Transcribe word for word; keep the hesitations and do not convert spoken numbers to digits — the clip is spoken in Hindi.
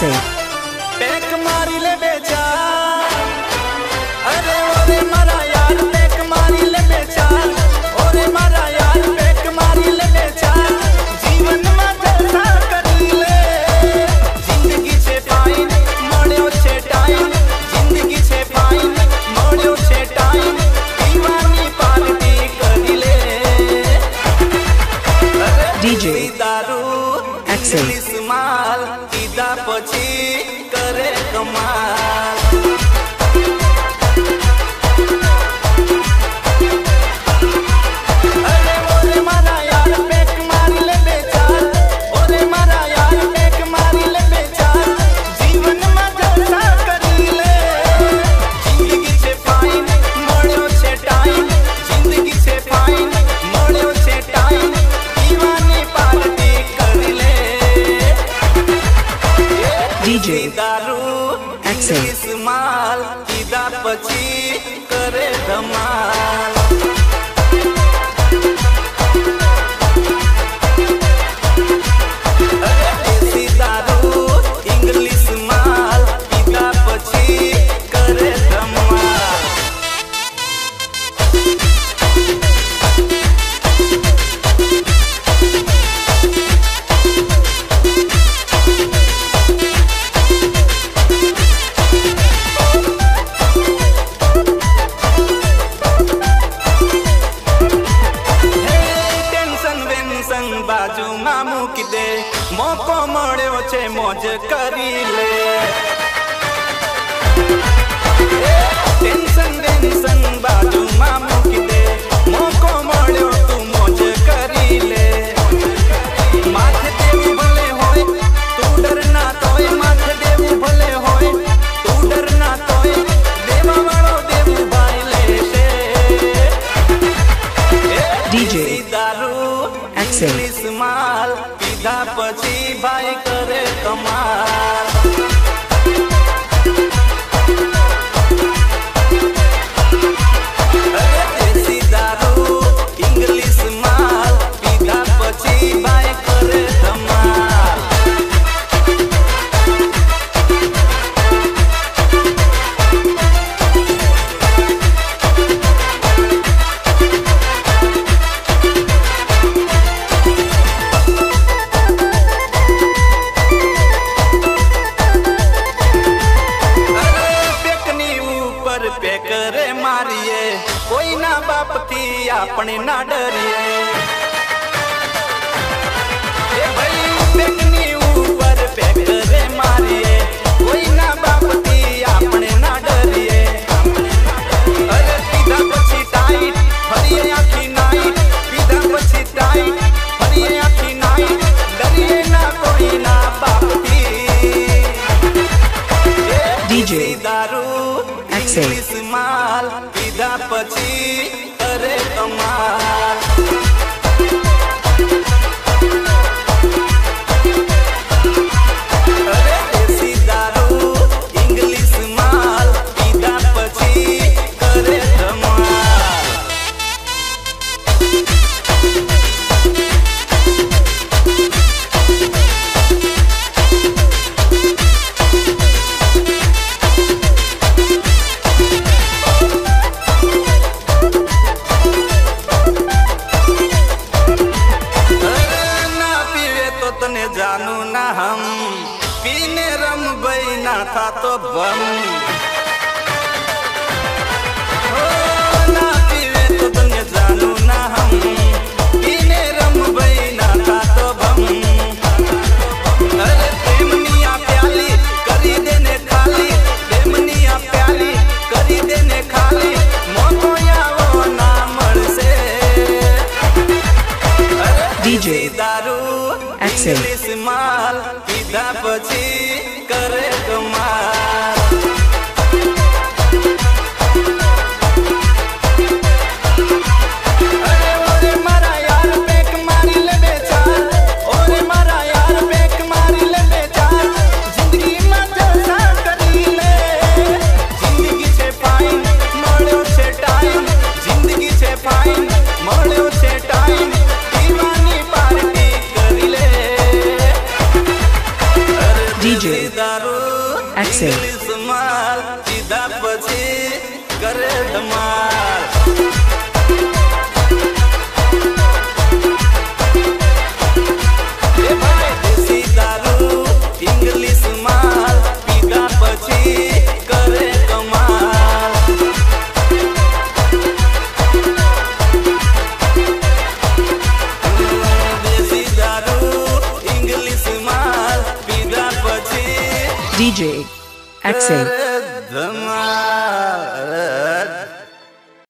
Axel. पेक मारी ले बेचा, अरे ओरे मारा यार पेक मारी ले बेचा, ओरे मारा यार पेक मारी ले बेचा, जीवन में जलसा करी ले, जिंदगी छे फाइन मोड़ो छे टाइम, जिंदगी छे फाइन मोड़ो छे टाइम, दीवानी पार्टी करी ले, डीजे दारू Axel. माल कीदा पछी करे कमाल। अरे ओरे मारा यार पेक मारी ले बेचा, ओरे मारा यार पेक मारी ले बेचा, जीवन में जलसा करी ले, जिंदगी छे फाइन मोड़ो छे टाइम, जिंदगी छे फाइन मोड़ो छे टाइम, दीवानी पार्टी करी ले, डीजे दारू Axel. माल कीदा पछी करे धमाल। अरे देसी दारू इंग्लिश माल कीदा पछी करे धमाल। बाजू मामू की दे मौको मळ्यो छे मौज करी ले, टेंशन टेंशन बाजू मामू की दे मौको मळ्यो तू मौज करी ले, माथे देव भले होय तू डरना तोय, माथे देव भले होय तू डरना तोय, देवा वाळो देव भाई लेशे। डीजे दारू Axel. माल पीधा पछी भाई करे कमाल। अरे देसी दारू इंग्लिश माल पीधा पछी भाई करे कमाल। पेकरे मारिए कोई ना बाप थी अपने ना डरिए, ए भाई पेकनी ऊपर पेकरे मारिए कोई ना बाप थी अपने ना डरिए। अरे पीधा पछी टाइट हरिए आखी नाइट, पीधा पछी टाइट हरिए आखी नाइट, डरिए ना कोई ना बाप थी। डीजे दारू Axel. माल पीधा पछी करे कमाल। अरे देसी दारू इंग्लिश माल पीधा पछी करे कमाल। तने जानू ना हम पीने रम बई ना था तो बम, हो ना पीवे तो तने जानू ना हम पीने रम बई ना था तो बम। अरे प्रेमनिया प्याली करी देने खाली, प्रेमनिया प्याली करी देने खाली, मोको यावो ना मर से। डीजे दारू Axel. माल पीधा पछी करे कमाल। अरे ओरे मारा यार पेक मारी ले बेचा, ओरे मारा यार पेक मारी ले बेचा, जिंदगी में जलसा करी ले, जिंदगी छे फाइन मोड़ो छे टाइम, जिंदगी छे फाइन मोड़ो छे टाइम, दीवानी पार्टी करी ले। DJ Axel. इंग्लिश माल सीधा पछी करे धमाल। ए भाई देसी दारू इंग्लिश माल पीदा पछी करे कमाल। देसी दारू इंग्लिश माल पीदा पछी D J Axel. करे धमाल।